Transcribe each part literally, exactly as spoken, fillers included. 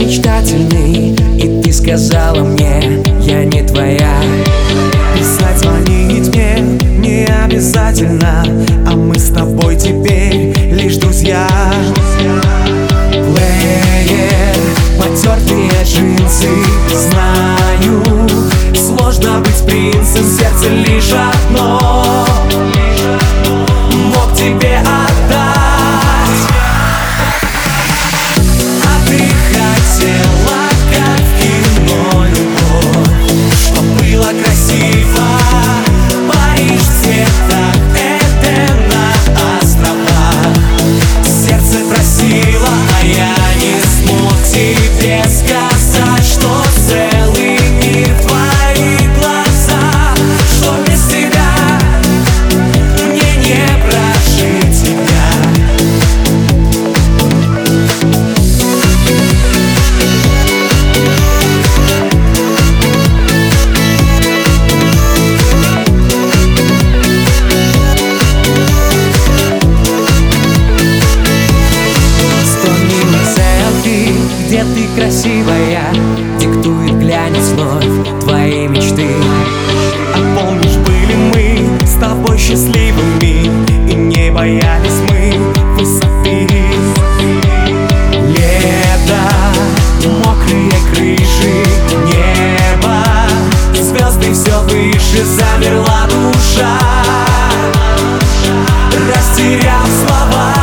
мечтательный, и ты сказала мне: я не твоя. Писать, звонить мне не обязательно, а мы с тобой теперь лишь друзья. Плеер, потертые джинсы, знаю, сложно быть принцем, сердце лишь одно мог тебе отдать. А ты хотела, как в кино, любовь, чтоб было красиво. Париж в цветах, Эдем на островах. Сердце просило, а я не смог тебе сказать, что целый мир в твоих глазах, что без тебя мне не прожить тебя. Где ты красивая, диктует глянец вновь твоей мечты. А помнишь, были мы с тобой счастливыми, и не боялись мы высоты. Лето, мокрые крыши, небо, звезды все выше, замерла душа, растеряв слова.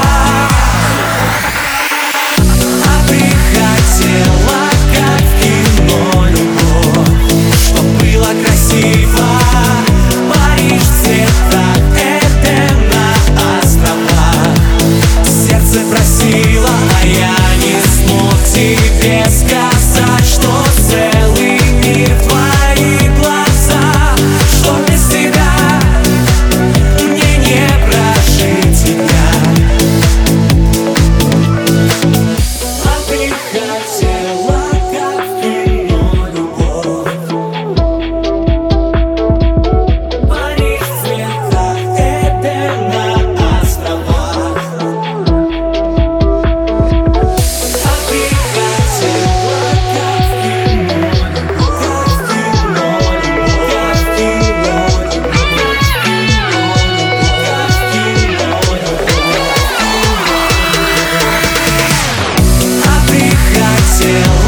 Хотела, как в кино, любовь, чтоб было красиво. Париж в цветах, Эдем на островах. Сердце просило, а я не смог тебе сказать, что целый мир в твоих глазах, что без тебя мне не прожить тебя. Хотела, как в кино, любовь, Париж в цветах, Эдем на островах. А ты хотела, как в кино, как в кино, как в кино, как в кино. А ты хотела.